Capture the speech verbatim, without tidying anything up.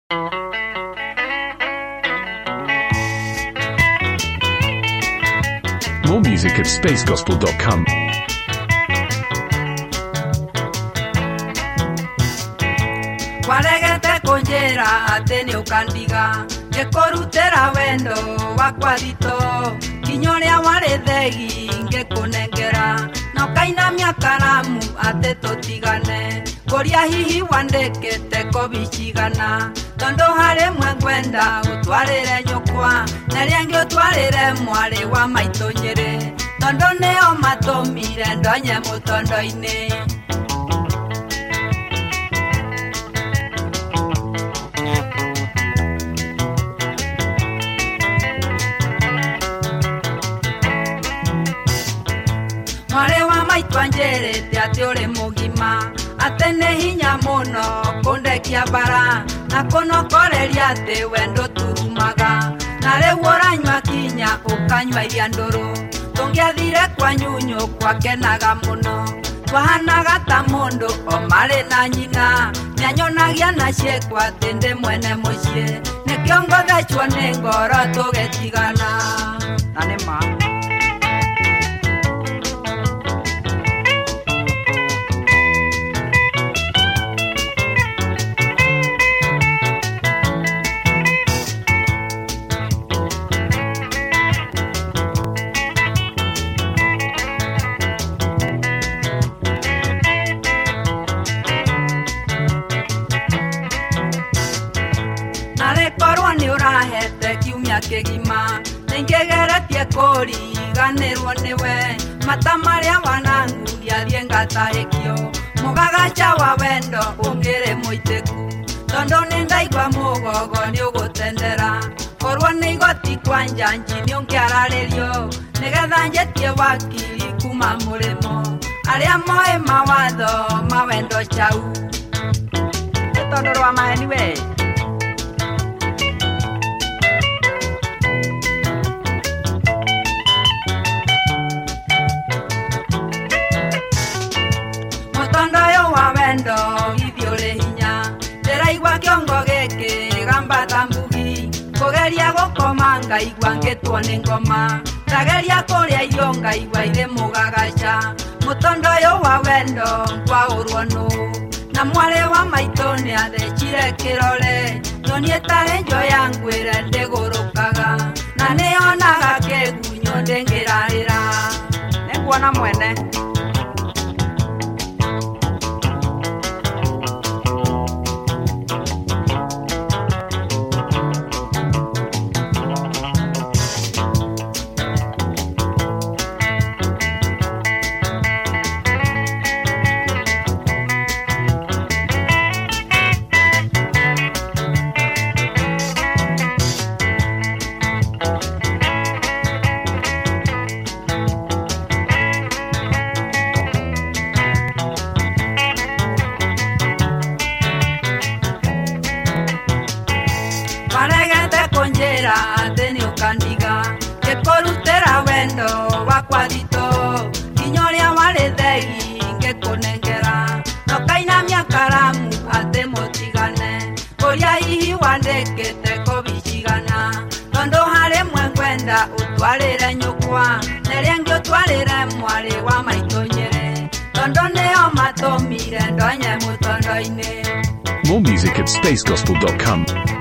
More music at space gospel dot com. Waregete kunjira ati ni ukandiga ngikurutira wendo wakwa thito kinyo ria wari thegi ngikunengera no kainamia karamu ati tutigane kuria hihi wandikite kobicigana tondo hari mwe ngwenda utwarire nyukwa na riangi utwarire mwari wa maito nyiri tondo nio matumire ndonye mutondo-ini. Mwari wa maitwa njerete ati uri mugima ati ni hinya muno kundekia bara na kunokoreria ati wendo turumaga na riu uranywa kinya ukanywa iria nduru tungiathire kwa nyunyu kwakenaga muno twahanaga ta mundu o mari na nyina nianyonagia na ciekwa ati ndi mwene mucii nikio ngothecwo ni ngoro tugetigana na ni ma ni urahete kiumia kigima ningegeretie kuriganirwo niwe mata maria wananguria thie ngatahikio mugagacha wa wendo ungire muitiku tondo ni ndaigua mugogo ni ugutendera korwo ni igoti kwa njanji ni ungiararirio nigetha njetie wakiri kuma murimo aria moe mawatho mawendo chau tondo rwa maheni we wendo ithiure hinya ndiraigua kiongo giki gambata mbugi kugeria gukoma ngaigua ngitwo ni ngoma ndageria kuria irio ngaigua iri mugagaca mutondo uyu wa wendo nkwaurwo nu na mwari wa maito ni athecire kirore nyonie tari njo ya ngwire ndigurukaga na nionaga kigunyũ ndingirarira niguona mwene kunjira ati ni ukandiga ngikurutira wendo wakwa thito kinyo ria wari thegi ngikunengera no kainamia karamu ati mutigane kuria hihi wandikite kobicigana tondo hari mwe ngwenda utwarire nyukwa na riangi utwarire mwari wa maito nyiri tondo nio matumire ndonye mutondo-ini. More music at space gospel dot com.